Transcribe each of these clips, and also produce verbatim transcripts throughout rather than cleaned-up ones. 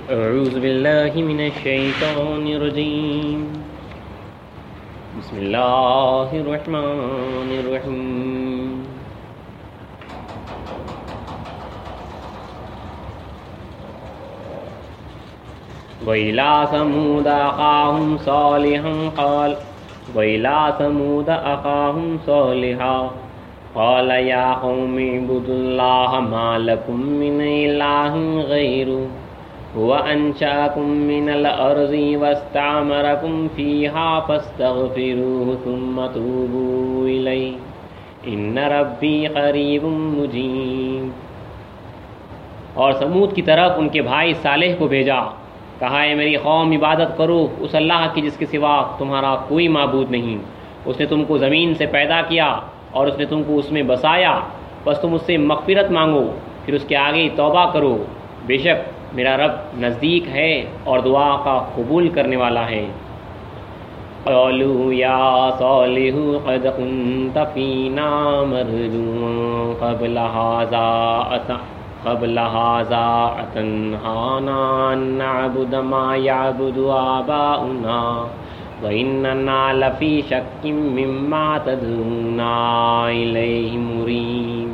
اعوذ باللہ من الشیطان الرجیم بسم اللہ الرحمن الرحیم وَإِلَىٰ ثَمُودَ أَخَاهُمْ صَالِحًا قَالَ وَإِلَىٰ ثَمُودَ أَخَاهُمْ صَالِحًا قَالَ يَا قَوْمِ اعْبُدُوا اللَّهَ مَا لَكُم مِّنْ إِلَٰهٍ غَيْرُهُ هُوَ أَنشَأَكُم مِّنَ الْأَرْضِ وَاسْتَعْمَرَكُمْ فِيهَا فَاسْتَغْفِرُوهُ ثُمَّ تُوبُوا إِلَيْهِ إِنَّ رَبِّي قَرِيبٌ مُّجِيبٌ۔ اور سمود کی طرف ان کے بھائی صالح کو بھیجا، کہا اے میری قوم عبادت کرو اس اللہ کی جس کے سوا تمہارا کوئی معبود نہیں۔ اس نے تم کو زمین سے پیدا کیا اور اس نے تم کو اس میں بسایا، بس تم اس سے مغفرت مانگو، پھر اس کے آگے توبہ کرو، بے شک میرا رب نزدیک ہے اور دعا کا قبول کرنے والا ہے۔ قالوا یا صالح قد كنت فینا مرجوا قبل هذا قبل هذا أتنهانا أن نعبد ما يعبد آباؤنا وإننا لفي شك مما تدعونا إليه مريب۔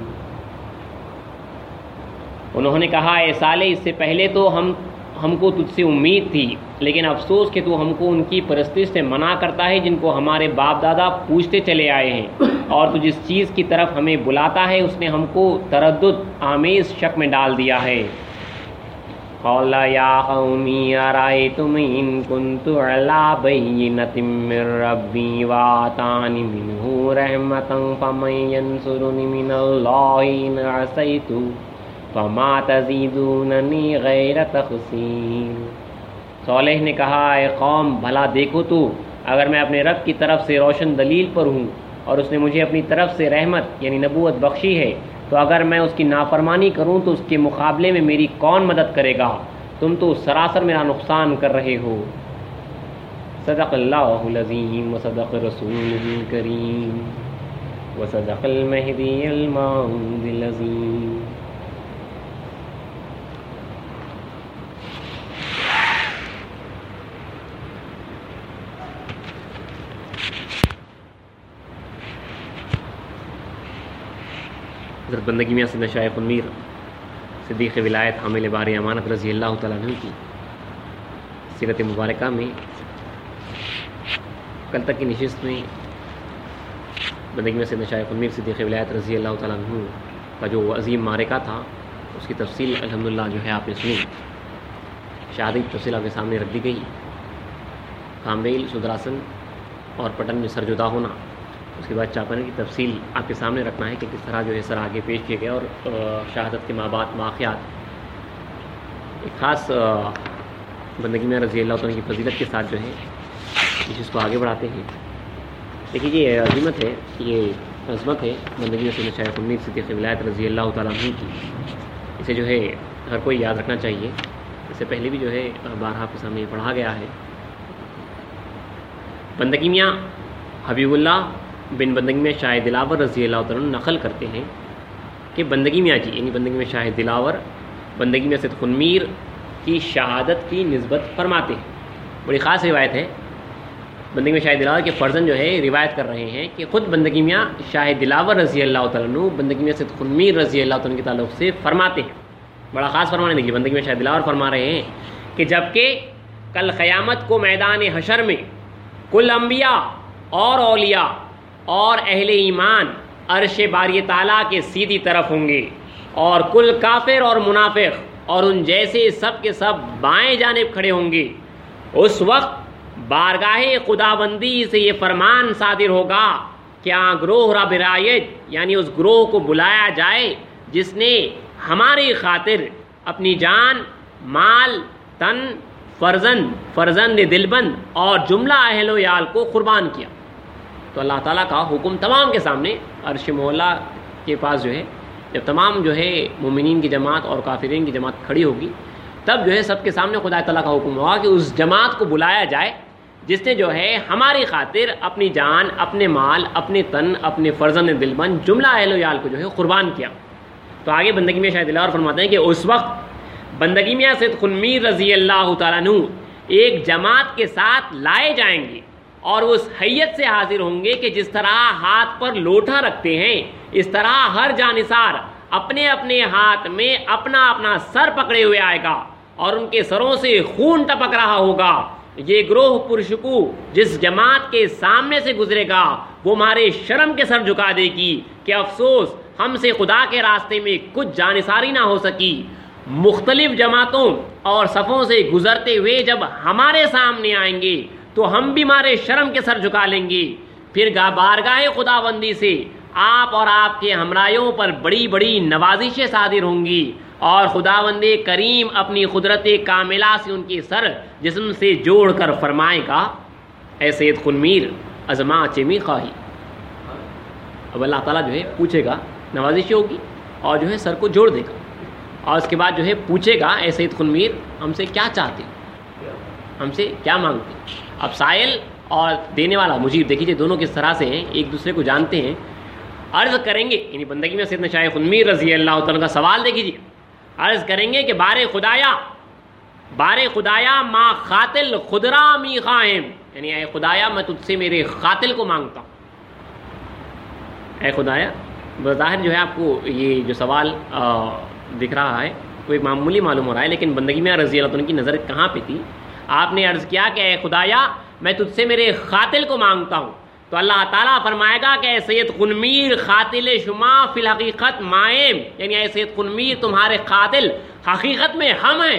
انہوں نے کہا اے صالح اس سے پہلے تو ہم ہم کو تجھ سے امید تھی، لیکن افسوس کہ تو ہم کو ان کی پرستش سے منع کرتا ہے جن کو ہمارے باپ دادا پوچھتے چلے آئے ہیں، اور تو جس چیز کی طرف ہمیں بلاتا ہے اس نے ہم کو تردد آمیز شک میں ڈال دیا ہے۔ قال یا قوم ارأیتم ان کنت علی بینۃ من ربی وآتانی منہ رحمۃ فمن ینصرنی من اللہ ان عصیت فما تزیدوننی غیر تخسیر۔ صالح نے کہا اے قوم بھلا دیکھو تو اگر میں اپنے رب کی طرف سے روشن دلیل پر ہوں اور اس نے مجھے اپنی طرف سے رحمت یعنی نبوت بخشی ہے، تو اگر میں اس کی نافرمانی کروں تو اس کے مقابلے میں میری کون مدد کرے گا؟ تم تو سراسر میرا نقصان کر رہے ہو۔ صدق اللہ العظیم وصدق رسولہ الکریم وصدق المہدی الموعود العظیم۔ حضرت بندگی میاں سیدنا شاہ خنمیر صدیق ولایت حامل بار امانت رضی اللہ تعالیٰ عنہ کی سیرت مبارکہ میں کل تک کی نشست میں بندگی میاں سیدنا شاہ خنمیر صدیق ولایت رضی اللہ تعالیٰ عنہ کا جو عظیم معرکہ تھا اس کی تفصیل الحمدللہ جو ہے آپ نے سنی، شہادت تفصیل آپ کے سامنے رکھ دی گئی۔ کامبیل سدراسن اور پٹن میں سر جدا ہونا، اس کے بعد چاپنے کی تفصیل آپ کے سامنے رکھنا ہے کہ کس طرح جو ہے سر آگے پیش کیے گئے اور شہادت کے ماں بعد واقعات ایک خاص بندگی میں رضی اللہ تعالیٰ کی فضیلت کے ساتھ جو ہے اس چیز کو آگے بڑھاتے ہیں۔ دیکھیے یہ عظمت ہے، یہ عظمت ہے بندگی میں سیدنا شاہ خنمیر صدیق ولایت رضی اللہ تعالیٰ عنہ کی، اسے جو ہے ہر کوئی یاد رکھنا چاہیے۔ اس سے پہلے بھی جو ہے بارہا آپ کے سامنے پڑھا گیا ہے۔ بندگی میاں حبیب اللہ بن بندگی میں شاہ دلاور رضی اللہ تعالیٰ عنہ نقل کرتے ہیں کہ بندگی میاں جی یعنی بندگی میں شاہ دلاور بندگی میں سید خنمیر کی شہادت کی نسبت فرماتے ہیں۔ بڑی خاص روایت ہے، بندگی میں شاہ دلاور کے فرزند جو ہے روایت کر رہے ہیں کہ خود بندگی میاں شاہ دلاور رضی اللہ تعالیٰ عنہ بندگی میں سید خنمیر رضی اللہ تعالیٰ عنہ کے تعلق سے فرماتے ہیں۔ بڑا خاص فرمانے دیکھیے، بندگی میں شاہ دلاور فرما رہے ہیں کہ جب کہ کل قیامت کو میدان حشر میں کل انبیاء اور اولیاء اور اہل ایمان عرش باری تعالیٰ کے سیدھی طرف ہوں گے، اور کل کافر اور منافق اور ان جیسے سب کے سب بائیں جانب کھڑے ہوں گے، اس وقت بارگاہ خداوندی سے یہ فرمان صادر ہوگا کہ آن گروہ رب رایت یعنی اس گروہ کو بلایا جائے جس نے ہماری خاطر اپنی جان، مال، تن، فرزند فرزند دلبند اور جملہ اہل و عیال کو قربان کیا۔ تو اللہ تعالیٰ کا حکم تمام کے سامنے عرش مولا کے پاس جو ہے جب تمام جو ہے مومنین کی جماعت اور کافرین کی جماعت کھڑی ہوگی، تب جو ہے سب کے سامنے خدا تعالیٰ کا حکم ہوگا کہ اس جماعت کو بلایا جائے جس نے جو ہے ہماری خاطر اپنی جان، اپنے مال، اپنے تن، اپنے فرزند دلبند جملہ اہل و عیال کو جو ہے قربان کیا۔ تو آگے بندگی میں شاید دلاور فرماتے ہیں کہ اس وقت بندگی میاں سید خنمیر رضی اللہ تعالیٰ عنہ ایک جماعت کے ساتھ لائے جائیں گے اور اس حیت سے حاضر ہوں گے کہ جس طرح ہاتھ پر لوٹا رکھتے ہیں اس طرح ہر جانثار اپنے اپنے ہاتھ میں اپنا اپنا سر پکڑے ہوئے آئے گا اور ان کے سروں سے خون ٹپک رہا ہوگا. یہ گروہ پرشکو جس جماعت کے سامنے سے گزرے گا وہ ہمارے شرم کے سر جھکا دے گی کہ افسوس ہم سے خدا کے راستے میں کچھ جانثاری نہ ہو سکی. مختلف جماعتوں اور صفوں سے گزرتے ہوئے جب ہمارے سامنے آئیں گے تو ہم بھی ہمارے شرم کے سر جھکا لیں گے. پھر بارگاہ خداوندی سے آپ اور آپ کے ہمراہیوں پر بڑی بڑی نوازشیں صادر ہوں گی اور خداوند کریم اپنی قدرت کاملہ سے ان کے سر جسم سے جوڑ کر فرمائے گا اے سید خنمیر ازما چمی خواہی. اب اللہ تعالیٰ جو ہے پوچھے گا، نوازشیں ہوگی اور جو ہے سر کو جوڑ دے گا اور اس کے بعد جو ہے پوچھے گا اے سید خنمیر ہم سے کیا چاہتے ہو، ہم سے کیا مانگتے ہیں. اب سائل اور دینے والا مجیب دیکھیے دونوں کس طرح سے ہیں، ایک دوسرے کو جانتے ہیں. عرض کریں گے، یعنی بندگی میں سیدنا شاہ خنمیر رضی اللہ تعالیٰ کا سوال دیکھیے، عرض کریں گے کہ بار خدایا بار خدایا ما قاتل خدرا می خواہم، یعنی اے خدایا میں تجھ سے میرے قاتل کو مانگتا ہوں. اے خدایا، بظاہر جو ہے آپ کو یہ جو سوال دکھ رہا ہے وہ ایک معمولی معلوم ہو رہا ہے، لیکن بندگی میں رضی اللہ عنہ کی نظر کہاں پہ تھی؟ آپ نے عرض کیا کہ اے خدایا میں تجھ سے میرے قاتل کو مانگتا ہوں. تو اللہ تعالیٰ فرمائے گا کہ اے سید خنمیر قاتل شما فی الحقیقت مائم، یعنی اے سید خنمیر تمہارے قاتل حقیقت میں ہم ہیں.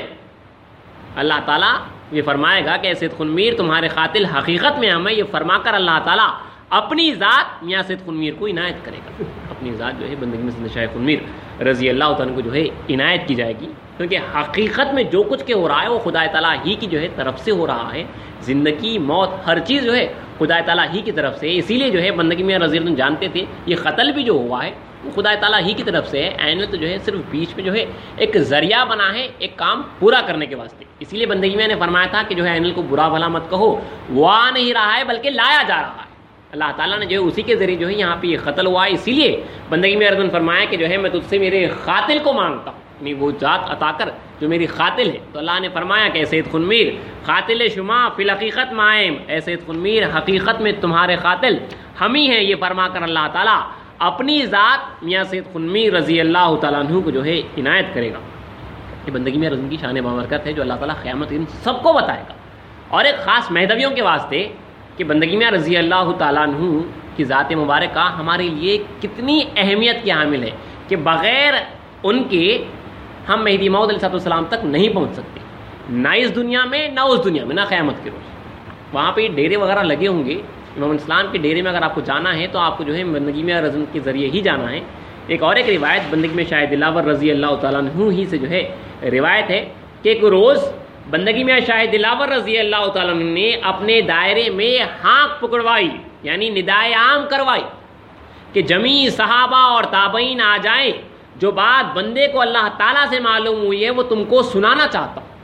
اللہ تعالیٰ یہ فرمائے گا کہ اے سید خنمیر تمہارے قاتل حقیقت میں ہم ہیں. یہ فرما کر اللہ تعالیٰ اپنی ذات میاں سید خنمیر کو عنایت کرے گا. اپنی ذات جو ہے بندگی میں سید شاہ خنمیر رضی اللہ تعالیٰ کو جو ہے عنایت کی جائے گی، کیونکہ حقیقت میں جو کچھ کے ہو رہا ہے وہ خدا تعالیٰ ہی کی جو ہے طرف سے ہو رہا ہے. زندگی موت ہر چیز جو ہے خدا تعالیٰ ہی کی طرف سے. اسی لیے جو ہے بندگی میں رضی اللہ عنہ جانتے تھے یہ قتل بھی جو ہوا ہے وہ خدا تعالیٰ ہی کی طرف سے ہے. عین تو جو ہے صرف بیچ میں جو ہے ایک ذریعہ بنا ہے ایک کام پورا کرنے کے واسطے. اسی لیے بندگی میں نے فرمایا تھا کہ جو ہے عین کو برا بھلا مت کہو، وہ آ نہیں رہا ہے بلکہ لایا جا رہا ہے. اللہ تعالیٰ نے جو ہے اسی کے ذریعے جو ہے یہاں پہ یہ قتل ہوا ہے. اسی لیے بندگی میں رضی فرمایا کہ جو ہے میں تجھ سے میرے قاتل کو مانگتا ہوں، یعنی وہ ذات عطا کر جو میری قاتل ہے. تو اللہ نے فرمایا کہ اے سید خنمیر قاتل شما فی الحقیقت مائم، اے سید خنمیر حقیقت میں تمہارے قاتل ہم ہی ہیں. یہ فرما کر اللہ تعالیٰ اپنی ذات میاں سید خنمیر رضی اللہ تعالیٰ عنہ کو جو ہے عنایت کرے گا. یہ بندگی میں رضی کی شان بابرکت ہے جو اللہ تعالیٰ قیامت ان سب کو بتائے گا. اور ایک خاص مہدویوں کے واسطے کہ بندگی میں رضی اللہ تعالیٰ عنہ کی ذات مبارکہ ہمارے لیے کتنی اہمیت کی حامل ہے کہ بغیر ان کے ہم مہدی موعود علیہ السلام تک نہیں پہنچ سکتے، نہ اس دنیا میں نہ اس دنیا میں، نہ قیامت کے روز. وہاں پہ ڈیرے وغیرہ لگے ہوں گے. امام اسلام کے ڈیرے میں اگر آپ کو جانا ہے تو آپ کو جو ہے بندگی میں رضی کے ذریعے ہی جانا ہے. ایک اور ایک روایت بندگی میں شاہ دلاور رضی اللہ تعالیٰ عنہ ہی سے جو ہے روایت ہے کہ ایک روز بندگی میں شاہ دلاور رضی اللہ تعالیٰ عنہ نے اپنے دائرے میں ہانک پکڑوائی، یعنی ندائے عام کروائی کہ جمیع صحابہ اور تابعین آ جائیں، جو بات بندے کو اللہ تعالیٰ سے معلوم ہوئی ہے وہ تم کو سنانا چاہتا ہوں.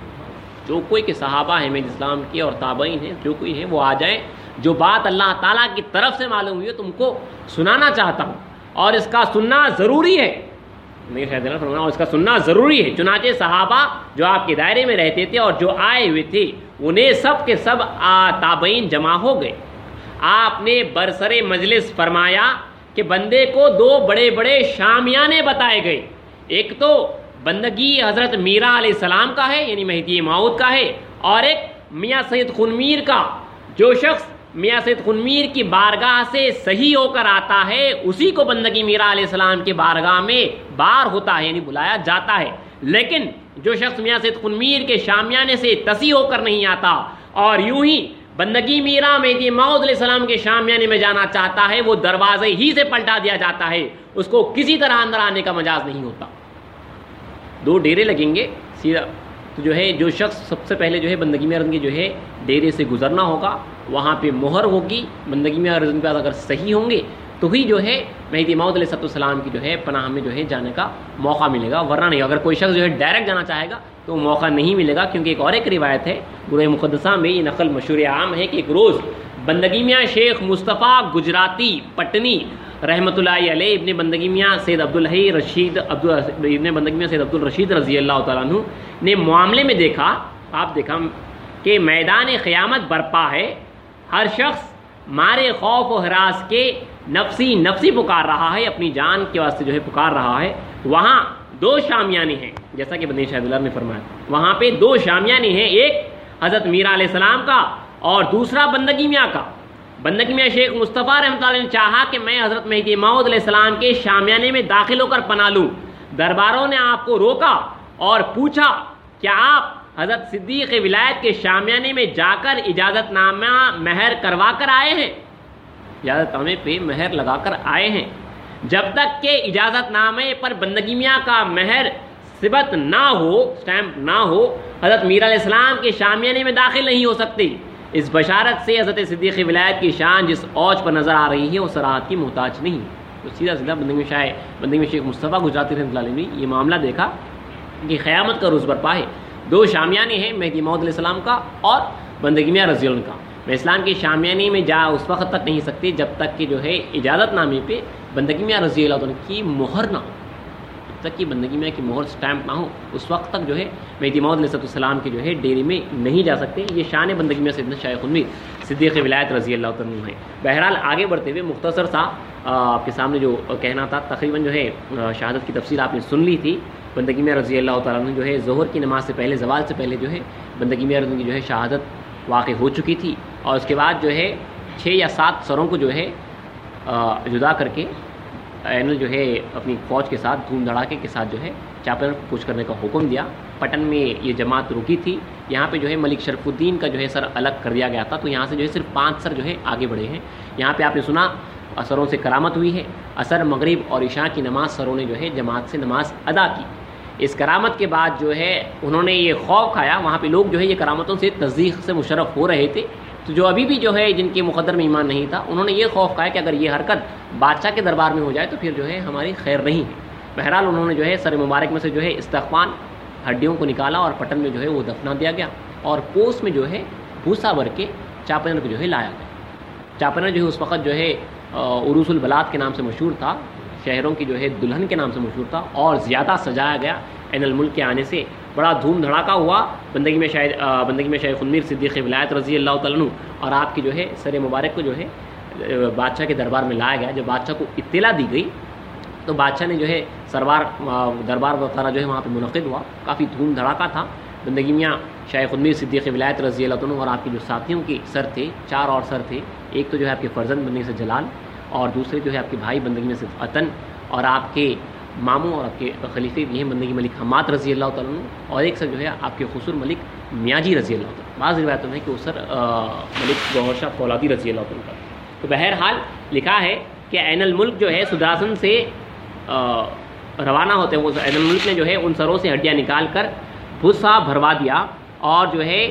جو کوئی کہ صحابہ ہیں میں اسلام کے اور تابعین ہیں جو کوئی ہے وہ آ جائیں، جو بات اللہ تعالیٰ کی طرف سے معلوم ہوئی ہے تم کو سنانا چاہتا ہوں اور اس کا سننا ضروری ہے. میرے خیال فرمانا اور اس کا سننا ضروری ہے. چنانچہ صحابہ جو آپ کے دائرے میں رہتے تھے اور جو آئے ہوئے تھے انہیں سب کے سب تابعین جمع ہو گئے. آپ نے برسر مجلس فرمایا کہ بندے کو دو بڑے بڑے شامیانے بتائے گئے. ایک تو بندگی حضرت میرا علیہ السلام کا ہے یعنی مہدی موعود کا ہے، اور ایک میاں سید خنمیر کا. جو شخص میاں سید خنمیر کی بارگاہ سے صحیح ہو کر آتا ہے اسی کو بندگی میرا علیہ السلام کی بارگاہ میں بار ہوتا ہے یعنی بلایا جاتا ہے. لیکن جو شخص میاں سید خنمیر کے شامیانے سے تصحیح ہو کر نہیں آتا اور یوں ہی بندگی میرا مہدی موعود علیہ السلام کے شامیانے میں جانا چاہتا ہے وہ دروازے ہی سے پلٹا دیا جاتا ہے، اس کو کسی طرح اندر آنے کا مجاز نہیں ہوتا. دو ڈیرے لگیں گے سیدھا تو جو ہے جو شخص سب سے پہلے جو ہے بندگی میں رضی جو ہے ڈیرے سے گزرنا ہوگا، وہاں پہ مہر ہوگی. بندگی میں رضی پہ اگر صحیح ہوں گے تو ہی جو ہے مہدی موعود علیہ السلام کی جو ہے پناہ میں جو ہے جانے کا موقع ملے گا، ورنہ نہیں. اگر کوئی شخص جو ہے ڈائریکٹ جانا چاہے گا تو موقع نہیں ملے گا. کیونکہ ایک اور ایک روایت ہے گروہ مقدسہ میں یہ نقل مشہور عام ہے کہ ایک روز بندگی میاں شیخ مصطفیٰ گجراتی پٹنی رحمۃ اللہ علیہ ابن بندگی میاں سید عبدالحی رشید عبد ابن بندگی میاں سید عبدالرشید رضی اللہ تعالیٰ عنہ نے معاملے میں دیکھا، آپ دیکھا کہ میدان قیامت برپا ہے، ہر شخص مارے خوف و ہراس کے نفسی نفسی پکار رہا ہے، اپنی جان کے واسطے جو ہے پکار رہا ہے، وہاں دو شامیانی ہیں، جیسا کہ بندگی شاہد اللہ نے فرمایا، وہاں پہ دو شامیانی ہیں، ایک حضرت میرا علیہ السلام کا اور دوسرا بندگی میاں کا۔ بندگی میاں شیخ مصطفیٰ رحمۃ اللہ نے چاہا کہ میں حضرت مہدی موعود علیہ السلام کے شامیانے میں داخل ہو کر پناہ لوں۔ درباروں نے آپ کو روکا اور پوچھا کیا آپ حضرت صدیق ولایت کے شامیانے میں جا کر اجازت نامہ مہر کروا کر آئے ہیں؟ اجازت نامے پہ مہر لگا کر آئے ہیں۔ جب تک کہ اجازت نامے پر بندگی میاں کا مہر ثبت نہ ہو، سٹیمپ نہ ہو، حضرت میرا علیہ السلام کے شامیانے میں داخل نہیں ہو سکتے۔ اس بشارت سے حضرت صدیق ولایت کی شان جس اوج پر نظر آ رہی ہے وہ صراحت کی محتاج نہیں۔ تو سیدھا سیدھا بندگی میں شاہ بندگی میں شیخ مصطفیٰ گجراتی رحمۃ اللہ علیہ نے یہ معاملہ دیکھا کہ قیامت کا روز برپا ہے، دو شامیانے ہیں، مہدی موعود علیہ السلام کا اور بندگی میاں رضی اللہ عنہ کا۔ میں اسلام کے شامیانے میں جا اس وقت تک نہیں سکتے جب تک کہ جو ہے اجازت نامے پہ بندگی میاں رضی اللہ عنہ کی مہر نہ ہو، جب تک کہ بندگی میاں کی مہر سٹیمپ نہ ہو اس وقت تک جو ہے مہدی موعود علیہ السلام کے جو ہے ڈیری میں نہیں جا سکتے۔ یہ شان بندگی میاں سیدنا شاہ خنویر صدیق ولایت رضی اللہ عنہ ہے۔ بہرحال آگے بڑھتے ہوئے مختصر سا آپ کے سامنے جو کہنا تھا، تقریباً جو ہے شہادت کی تفصیل آپ نے سن لی تھی۔ بندگی میاں رضی اللہ تعالیٰ عنہ جو ہے ظہر کی نماز سے پہلے، زوال سے پہلے جو ہے بندگی میاں رضی کی جو ہے شہادت واقع ہو چکی تھی، اور اس کے بعد جو ہے چھ یا سات سروں کو جو ہے جدا کر کے اینل جو ہے اپنی فوج کے ساتھ دھوم دھڑاکے کے ساتھ جو ہے چاپلن کو کوچ کرنے کا حکم دیا۔ پٹن میں یہ جماعت رکی تھی، یہاں پہ جو ہے ملک شرف الدین کا جو ہے سر الگ کر دیا گیا تھا، تو یہاں سے جو ہے صرف پانچ سر جو ہے آگے بڑھے ہیں۔ یہاں پہ آپ نے سنا اثروں سے کرامت ہوئی ہے، اثر مغرب اور عشاء کی نماز سروں نے جو ہے جماعت سے نماز ادا کی۔ اس کرامت کے بعد جو ہے انہوں نے یہ خوف کھایا، وہاں پہ لوگ جو ہے یہ کرامتوں سے تصدیق سے مشرف ہو رہے تھے، تو جو ابھی بھی جو ہے جن کے مقدر میں ایمان نہیں تھا انہوں نے یہ خوف کھایا کہ اگر یہ حرکت بادشاہ کے دربار میں ہو جائے تو پھر جو ہے ہماری خیر نہیں ہے۔ بہرحال انہوں نے جو ہے سر مبارک میں سے جو ہے استخوان ہڈیوں کو نکالا اور پٹن میں جو ہے وہ دفنا دیا گیا، اور پوس میں جو ہے بھوسا بھر کے چاپنر کو جو ہے لایا گیا۔ چاپنر جو ہے اس وقت جو ہے عروس البلاد کے نام سے مشہور تھا، شہروں کی جو ہے دلہن کے نام سے مشہور تھا، اور زیادہ سجایا گیا۔ این الملک کے آنے سے بڑا دھوم دھڑاکا ہوا۔ بندگی میں شاید بندگی میں شاہ خنویر صدیق ولایت رضی اللہ تعالیٰ عنہ اور آپ کی جو ہے سر مبارک کو جو ہے بادشاہ کے دربار میں لایا گیا۔ جب بادشاہ کو اطلاع دی گئی تو بادشاہ نے جو ہے سروار دربار وغیرہ جو ہے وہاں پہ منعقد ہوا، کافی دھوم دھڑاکا تھا۔ بندگی میاں شاہ خنویر صدیق ولایت رضی اللہ عنہ اور آپ کے جو ساتھیوں کے سر تھے، چار اور سر تھے، ایک تو جو ہے آپ کے فرزند بندگی سے جلال، اور دوسرے جو ہے آپ کے بھائی بندگی میں سے عطن، اور آپ کے ماموں اور آپ کے خلیفے بھی ہیں بندگی ملک حماد رضی اللہ تعالیٰ عنہ، اور ایک سر جو ہے آپ کے خسر ملک میاں جی رضی اللہ تعالیٰ۔ بعض روایتوں میں کہ وہ سر ملک گوہر شاہ فولادی رضی اللہ تعالیٰ کا۔ تو بہرحال لکھا ہے کہ عین الملک جو ہے سدراسن سے روانہ ہوتے ہیں، وہ عین الملک نے جو ہے ان سروں سے ہڈیاں نکال کر بھوسا بھروا دیا، اور جو ہے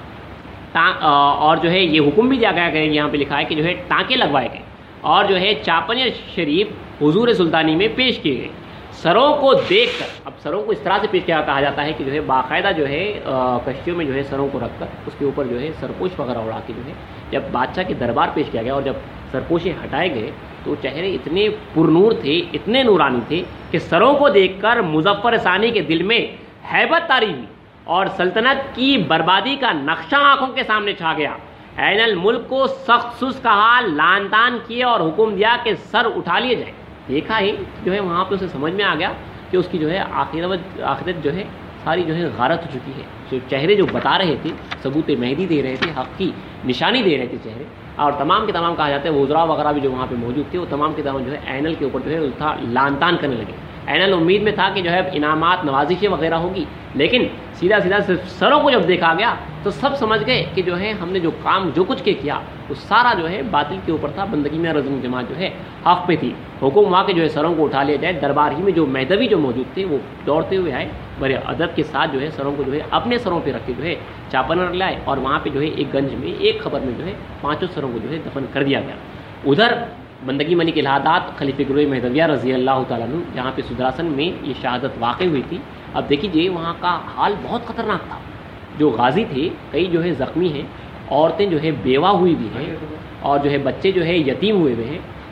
اور جو ہے یہ حکم بھی دیا گیا کہ یہاں پہ لکھا ہے کہ جو ہے ٹانکے لگوائے گئے، اور جو ہے چاپنیا شریف حضور سلطانی میں پیش کیے گئے۔ سروں کو دیکھ کر، اب سروں کو اس طرح سے پیش کیا کہا جاتا ہے کہ جو ہے باقاعدہ جو ہے کشتیوں میں جو ہے سروں کو رکھ کر اس کے اوپر جو ہے سرپوش وغیرہ اڑا کے جو ہے جب بادشاہ کے دربار پیش کیا گیا، اور جب سرپوشیں ہٹائے گئے تو چہرے اتنے پرنور تھے، اتنے نورانی تھے کہ سروں کو دیکھ کر مظفر ثانی کے دل میں ہیبت طاری ہوئی، اور سلطنت کی بربادی کا نقشہ آنکھوں کے سامنے چھا گیا۔ عین الملک کو سخت سست کہا، لان تان کیے اور حکم دیا کہ سر اٹھا لیے جائیں۔ دیکھا ہی جو ہے وہاں پہ اسے سمجھ میں آ گیا کہ اس کی جو ہے آخرت آخرت جو ہے ساری جو ہے غارت ہو چکی ہے۔ جو چہرے جو بتا رہے تھے، ثبوت مہدی دے رہے تھے، حق کی نشانی دے رہے تھے چہرے، اور تمام کے تمام کہا جاتا ہے وزراء وغیرہ بھی جو وہاں پہ موجود تھے وہ تمام کے تمام جو ہے اینل کے اوپر جو ہے تھا لان تان کرنے لگے۔ اینل امید میں تھا کہ جو ہے انعامات نوازشیں وغیرہ ہوگی، لیکن سیدھا سیدھا صرف سروں کو جب دیکھا گیا تو سب سمجھ گئے کہ جو ہے ہم نے جو کام جو کچھ کے کیا وہ سارا جو ہے باطل کے اوپر تھا۔ بندگی میں رضی جماعت جو ہے حق پہ تھی۔ حکم ہوا کہ جو ہے سروں کو اٹھا لیا جائے۔ دربار ہی میں جو مہدوی جو موجود تھے وہ دوڑتے ہوئے آئے، بڑے ادب کے ساتھ جو ہے سروں کو جو ہے اپنے سروں پہ رکھ کے جو ہے چاپنر لائے، اور وہاں پہ جو ہے ایک گنج میں ایک خبر میں جو ہے پانچوں سروں کو جو ہے دفن کر دیا گیا۔ ادھر بندگی ملک الہادات خلیفہ گروہ مہدویہ رضی اللہ تعالیٰ عنہ جہاں پہ سدراسن میں یہ شہادت واقع ہوئی تھی، اب دیکھیے وہاں کا حال بہت خطرناک تھا۔ جو غازی تھے کئی جو ہے زخمی ہیں، عورتیں جو ہے بیوہ ہوئی بھی ہیں، اور جو ہے بچے جو ہے یتیم ہوئے ہوئے ہیں،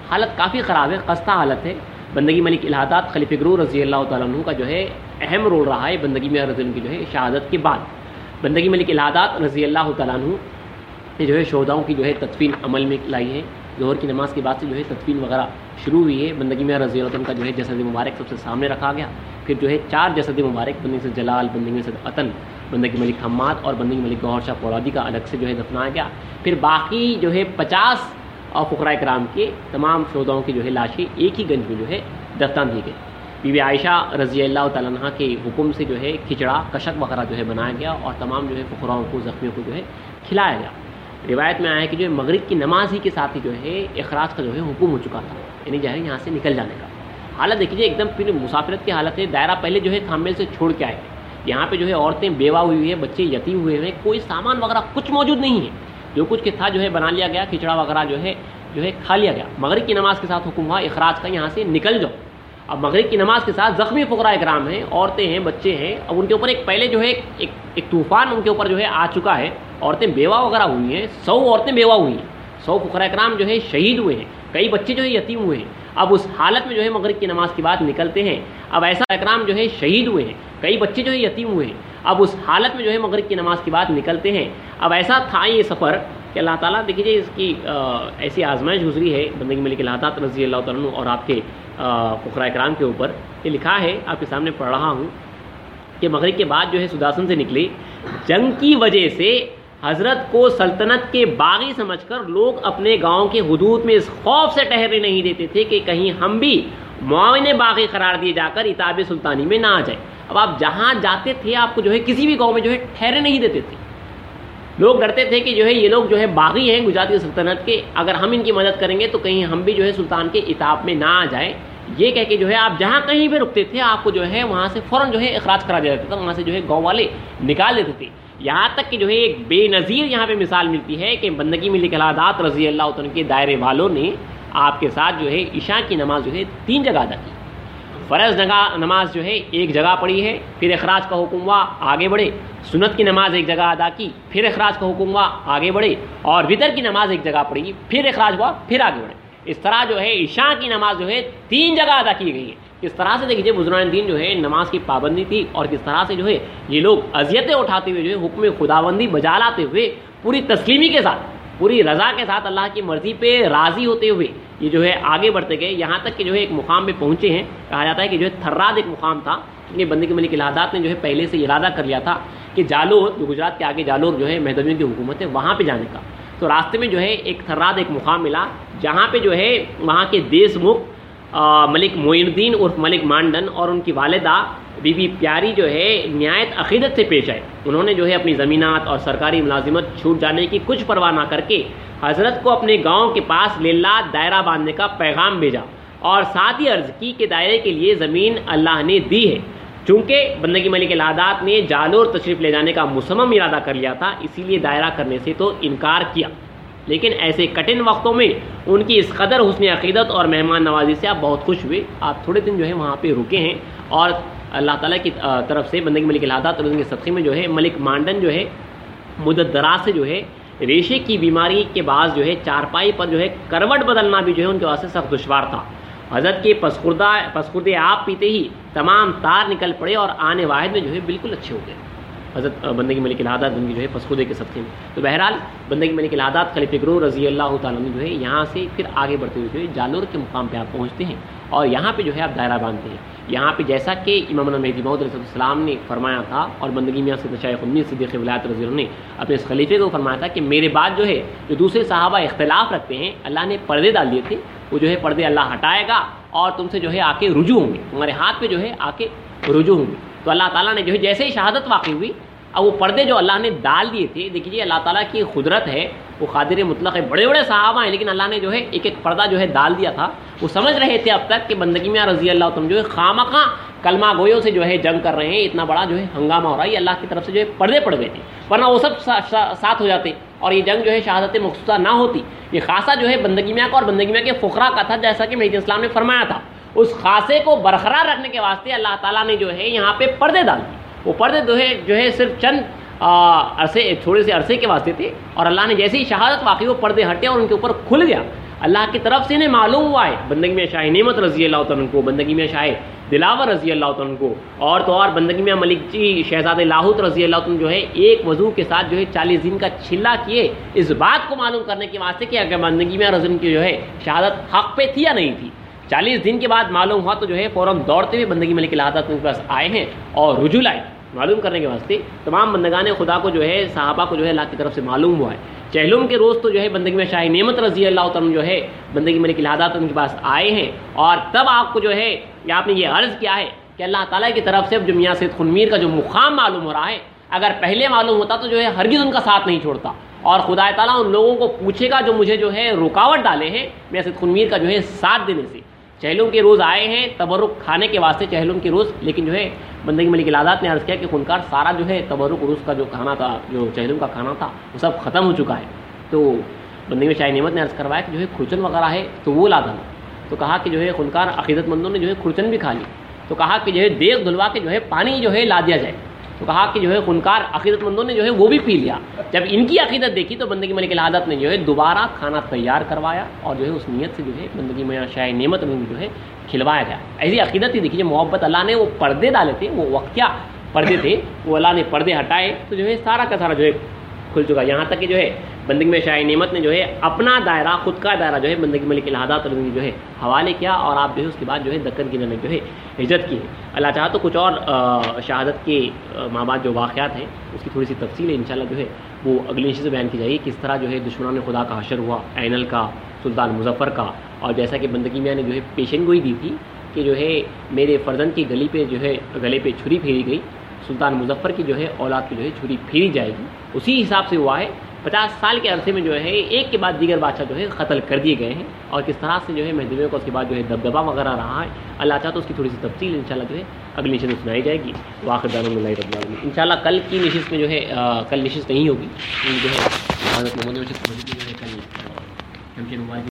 حالت کافی خراب ہے، خستہ حالت ہے۔ بندگی ملک الہادات خلیفہ گرو رضی اللہ تعالیٰ عنہ کا جو ہے اہم رول رہا ہے بندگی میاں رضی اللہ عنہ کی جو ہے شہادت کے بعد۔ بندگی ملک الہادات رضی اللہ تعالیٰ عنہ نے جو ہے شہداؤں کی جو ہے تدفین عمل میں لائی ہے۔ ظہر کی نماز کے بعد سے جو ہے تدفین وغیرہ شروع ہوئی ہے۔ بندگی میاں رضی اللہ عنہ کا جو ہے جسد مبارک سب سے سامنے رکھا گیا، پھر جو ہے چار جسد مبارک بندگی سے جلال، بندگی میں سے عطن، بندگی ملک حماد اور بندگی ملک گوہر شاہ پولادی کا الگ سے جو ہے دفنایا گیا۔ پھر باقی جو ہے پچاس اور فقراء کرام کے تمام شہداؤں کی جو ہے لاشیں ایک ہی گنج میں جو ہے دفنا دی گئی۔ بی بی عائشہ رضی اللہ تعالیٰ عنہ کے حکم سے جو ہے کھچڑا کشک وغیرہ جو ہے بنایا گیا اور تمام جو ہے فقراؤں کو زخمیوں کو جو ہے کھلایا گیا۔ روایت میں آیا ہے کہ جو ہے مغرب کی نماز ہی کے ساتھ ہی جو ہے اخراج کا جو ہے حکم ہو چکا تھا، یعنی جو ہے یہاں سے نکل جانے کا۔ حالت دیکھیے ایک دم پھر مسافرت کی حالت ہے، دائرہ پہلے جو ہے تھامل سے چھوڑ کے آئے، یہاں پہ جو ہے عورتیں بیوہ ہوئی ہوئی ہیں، بچے یتیم ہوئے ہیں، کوئی سامان وغیرہ کچھ موجود نہیں ہے، جو کچھ کہ تھا جو ہے بنا لیا گیا، کھچڑا وغیرہ جو ہے جو ہے کھا لیا گیا۔ مغرب کی نماز کے ساتھ حکم ہوا اخراج کا، یہاں سے نکل جاؤ۔ اب مغرب کی نماز کے ساتھ زخمی فقراء کرام ہیں، عورتیں ہیں، بچے ہیں، اب ان کے اوپر ایک پہلے جو ہے ایک ایک طوفان ان کے اوپر جو ہے آ چکا ہے، عورتیں بیوہ وغیرہ ہوئی ہیں، سو عورتیں بیوہ ہوئی ہیں، سو فقراء کرام جو ہے شہید ہوئے ہیں، کئی بچے جو ہے یتیم ہوئے ہیں۔ اب اس حالت میں جو ہے مغرب کی نماز کے بعد نکلتے ہیں، اب ایسا اکرام جو ہے شہید ہوئے ہیں، کئی بچے جو ہے یتیم ہوئے ہیں، اب اس حالت میں جو ہے مغرب کی نماز کے بعد نکلتے ہیں۔ اب ایسا تھا یہ سفر کہ اللہ تعالیٰ دیکھیے اس کی ایسی آزمائش گزری ہے بندگی ملک الہادات رضی اللہ تعالیٰ عنہ اور آپ کے فقراء کرام کے اوپر۔ یہ لکھا ہے، آپ کے سامنے پڑھ رہا ہوں کہ مغرب کے بعد جو ہے سداسن سے نکلے، جنگ کی وجہ سے حضرت کو سلطنت کے باغی سمجھ کر لوگ اپنے گاؤں کے حدود میں اس خوف سے ٹھہرنے نہیں دیتے تھے کہ کہیں ہم بھی معاون باغی قرار دیے جا کر اتاب سلطانی میں نہ آ جائیں۔ اب آپ جہاں جاتے تھے آپ کو جو ہے کسی بھی گاؤں میں جو ہے ٹھہرنے نہیں دیتے تھے، لوگ ڈرتے تھے کہ جو ہے یہ لوگ جو ہے باغی ہیں گجراتی سلطنت کے، اگر ہم ان کی مدد کریں گے تو کہیں ہم بھی جو ہے سلطان کے اتاب میں نہ آ جائیں۔ یہ کہہ کے جو ہے آپ جہاں کہیں بھی رکتے تھے آپ کو جو ہے وہاں سے فوراً جو ہے اخراج کرا دیا جاتا تھا، وہاں سے جو ہے گاؤں والے نکال دیتے تھے۔ یہاں تک کہ جو ہے ایک بے نظیر یہاں پہ مثال ملتی ہے کہ بندگی ملک الہادات رضی اللہ عنہ کے دائرے والوں نے آپ کے ساتھ جو ہے عشاء کی نماز جو ہے تین جگہ ادا کی۔ فرض نماز جو ہے ایک جگہ پڑھی ہے، پھر اخراج کا حکم ہوا آگے بڑھے، سنت کی نماز ایک جگہ ادا کی، پھر اخراج کا حکم ہوا آگے بڑھے، اور وتر کی نماز ایک جگہ پڑھی، پھر اخراج ہوا، پھر آگے بڑھے۔ اس طرح جو ہے عشاء کی نماز جو ہے تین جگہ ادا کی گئی ہے۔ کس طرح سے دیکھیے بزرگان دین جو ہے نماز کی پابندی تھی، اور کس طرح سے جو ہے یہ لوگ اذیتیں اٹھاتے ہوئے جو ہے حکم خداوندی بجا لاتے ہوئے پوری تسلیمی کے ساتھ، پوری رضا کے ساتھ اللہ کی مرضی پہ راضی ہوتے ہوئے یہ جو ہے آگے بڑھتے گئے، یہاں تک کہ جو ہے ایک مقام پہ پہنچے ہیں۔ کہا جاتا ہے کہ جو ہے تھراد ایک مقام تھا، کیونکہ بندگی ملک الہادات نے جو ہے پہلے سے ارادہ کر لیا تھا کہ جالور جو گجرات کے آگے جالور جو ہے مہدویوں کی حکومت ہے وہاں پہ جانے کا۔ تو راستے میں جو ہے ایک تھراد ایک مقام ملا جہاں پہ جو ہے وہاں کے دیس مکھ ملک معین الدین عرف ملک مانڈن اور ان کی والدہ بی بی پیاری جو ہے نہایت عقیدت سے پیش آئے۔ انہوں نے جو ہے اپنی زمینات اور سرکاری ملازمت چھوٹ جانے کی کچھ پرواہ نہ کر کے حضرت کو اپنے گاؤں کے پاس للہ دائرہ باندھنے کا پیغام بھیجا، اور ساتھ ہی عرض کی کہ دائرے کے لیے زمین اللہ نے دی ہے۔ چونکہ بندگی ملک الہادات نے جالور تشریف لے جانے کا مصمم ارادہ کر لیا تھا، اسی لیے دائرہ کرنے سے تو انکار کیا، لیکن ایسے کٹھن وقتوں میں ان کی اس قدر حسن عقیدت اور مہمان نوازی سے آپ بہت خوش ہوئے۔ آپ تھوڑے دن جو ہے وہاں پہ رکے ہیں، اور اللہ تعالیٰ کی طرف سے بندگی ملک الہادات اور ان کے صدقے میں جو ہے ملک مانڈن جو ہے مدت دراز سے جو ہے ریشے کی بیماری کے بعد جو ہے چارپائی پر جو ہے کروٹ بدلنا بھی جو ہے ان کے واسطے سخت دشوار تھا۔ حضرت کے پسخوردہ پسخوردے آپ پیتے ہی تمام تار نکل پڑے اور آنے واحد میں جو ہے بالکل اچھے ہو گئے حضرت بندگی ملک الہادات ان کی جو ہے پسخودے کے صدقے میں۔ تو بہرحال بندگی ملک الہادات خلیفہ گرو رضی اللہ تعالیٰ عنہ جو ہے یہاں سے پھر آگے بڑھتے ہوئے جو ہے جالور کے مقام پہ آپ پہنچتے ہیں، اور یہاں پہ جو ہے آپ دائرہ باندھتے ہیں۔ یہاں پہ جیسا کہ امام مہدی موعود علیہ السلام نے فرمایا تھا، اور بندگی میاں سید شیخ الہند صدیق ولایت رضی اللہ عنہ نے اپنے اس خلیفے کو فرمایا تھا کہ میرے بعد جو ہے جو دوسرے صحابہ اختلاف رکھتے ہیں، اللہ نے پردے ڈال دیے تھے، وہ جو ہے پردے اللہ ہٹائے گا اور تم سے جو ہے آ کے رجوع ہوں گے، تمہارے ہاتھ پہ جو ہے آ کے رجوع ہوں گے۔ تو اللہ تعالیٰ نے جو ہے جیسے ہی شہادت واقع ہوئی، اب وہ پردے جو اللہ نے ڈال دیے تھے، دیکھیے اللہ تعالیٰ کی قدرت ہے، وہ قادر مطلق ہے، بڑے بڑے صحابہ ہیں، لیکن اللہ نے جو ہے ایک ایک پردہ جو ہے ڈال دیا تھا۔ وہ سمجھ رہے تھے اب تک کہ بندگی میاں رضی اللہ عنہ جو ہے خامخواہ کلمہ گویوں سے جو ہے جنگ کر رہے ہیں، اتنا بڑا جو ہے ہنگامہ ہو رہا ہے، یہ اللہ کی طرف سے جو ہے پردے پڑ گئے تھے، ورنہ وہ سب ساتھ ہو جاتے اور یہ جنگ جو ہے شہادت مخصوصہ نہ ہوتی۔ یہ خاصہ جو ہے بندگی میاں کا اور بندگی میاں کے فقراء کا تھا، جیسا کہ مہدی اسلام نے فرمایا تھا۔ اس خاصے کو برقرار رکھنے کے واسطے اللہ تعالیٰ نے جو ہے یہاں پہ پردے ڈال دیے۔ وہ پردے جو ہے جو ہے صرف چند عرصے تھوڑے سے عرصے کے واسطے تھے، اور اللہ نے جیسے ہی شہادت واقعی وہ پردے ہٹے اور ان کے اوپر کھل گیا، اللہ کی طرف سے انہیں معلوم ہوا ہے بندگی میں شاہ نعمت رضی اللہ تعالیٰ عنہ کو، بندگی میں شاہ دلاور رضی اللہ تعالیٰ عنہ کو، اور تو اور بندگی میں ملک جی شہزادہ لاہوت رضی اللہ تعالیٰ عنہ جو ہے ایک وضو کے ساتھ جو ہے چالیس دن کا چھلا کیے، اس بات کو معلوم کرنے کے واسطے کہ اگر بندگی میں رضی کی جو ہے شہادت حق پہ تھی یا نہیں تھی۔ چالیس دن کے بعد معلوم ہوا تو جو ہے فوراً دوڑتے ہوئے بندگی ملک الہادت کے پاس آئے ہیں اور رجوع لائے معلوم کرنے کے واسطے۔ تمام بندگان خدا کو جو ہے صحابہ کو جو ہے اللہ کی طرف سے معلوم ہوا ہے۔ چہلم کے روز تو جو ہے بندگی میں شاہ نعمت رضی اللہ تعالیٰ جو ہے بندگی ملک الہادت ان کے پاس آئے ہیں، اور تب آپ کو جو ہے آپ نے یہ عرض کیا ہے کہ اللہ تعالیٰ کی طرف سے جو میاں سید خنمیر کا جو مقام معلوم ہو رہا ہے، اگر پہلے معلوم ہوتا تو جو ہے ہرگز ان کا ساتھ نہیں چھوڑتا، اور خدا تعالیٰ ان لوگوں کو پوچھے گا جو مجھے جو ہے رکاوٹ ڈالے ہیں میاں سید خنمیر کا جو ہے ساتھ دینے سے۔ چہلم کے روز آئے ہیں تبرک کھانے کے واسطے چہلم کے روز، لیکن جو ہے بندگی ملک الہادت نے عرض کیا کہ خونکار سارا جو ہے تبرک روز کا جو کھانا تھا، جو چہلم کا کھانا تھا، وہ سب ختم ہو چکا ہے۔ تو بندگی میں شاہ نعمت نے عرض کروایا کہ جو ہے کھرچن وغیرہ ہے تو وہ لا دینا۔ تو کہا کہ جو ہے خونکار عقیدت مندوں نے جو ہے کھرچن بھی کھا لی، تو کہا کہ جو ہے دیگ دھلوا کے جو ہے پانی جو ہے لا دیا جائے، تو کہا کہ جو ہے خونکار عقیدت مندوں نے جو ہے وہ بھی پی لیا۔ جب ان کی عقیدت دیکھی تو بندگی ملک الہادت نے جو ہے دوبارہ کھانا تیار کروایا، اور جو ہے اس نیت سے جو ہے بندگی میں شاہ نعمت میں جو ہے کھلوایا گیا۔ ایسی عقیدت ہی دیکھیے، محبت اللہ نے وہ پردے ڈالے تھے، وہ وقتیہ پردے تھے، وہ اللہ نے پردے ہٹائے تو جو ہے سارا کا سارا جو ہے کھل چکا، یہاں تک کہ جو ہے بندگی میں شاہ نعمت نے جو ہے اپنا دائرہ، خود کا دائرہ جو ہے بندگی ملک الہادت جو ہے حوالے کیا، اور آپ جو ہے اس کے بعد جو ہے دکن کی جانب جو ہے ہجرت کی ہے۔ اللہ چاہا تو کچھ اور شہادت کے ماں بعد جو واقعات ہیں اس کی تھوڑی سی تفصیل ہے انشاءاللہ جو ہے وہ اگلی نشست میں بیان کی جائے گی، کس طرح جو ہے دشمنان خدا کا حشر ہوا، اینل کا، سلطان مظفر کا، اور جیسا کہ بندگی میاں نے جو ہے پیشن گوئی دی تھی کہ جو ہے میرے فرزند کی گلی پہ جو ہے گلے پہ چھری پھیری گئی، سلطان مظفر کی جو ہے اولاد کی جو ہے چھری پھیری جائے گی، اسی حساب سے ہوا ہے۔ پچاس سال کے عرصے میں جو ہے ایک کے بعد دیگر بادشاہ جو ہے قتل کر دیے گئے ہیں، اور کس طرح سے جو ہے مہدویوں کا اس کے بعد جو ہے دبدبہ وغیرہ رہا ہے، اللہ چاہتا تو اس کی تھوڑی سی تفصیل انشاءاللہ جو ہے اگلی نشست میں سنائی جائے گی۔ وآخر دعوانا الحمدللہ رب العالمین۔ انشاءاللہ کل کی نشست میں جو ہے کل نشست نہیں ہوگی، جو ہے حضرت محمد جو ہے کل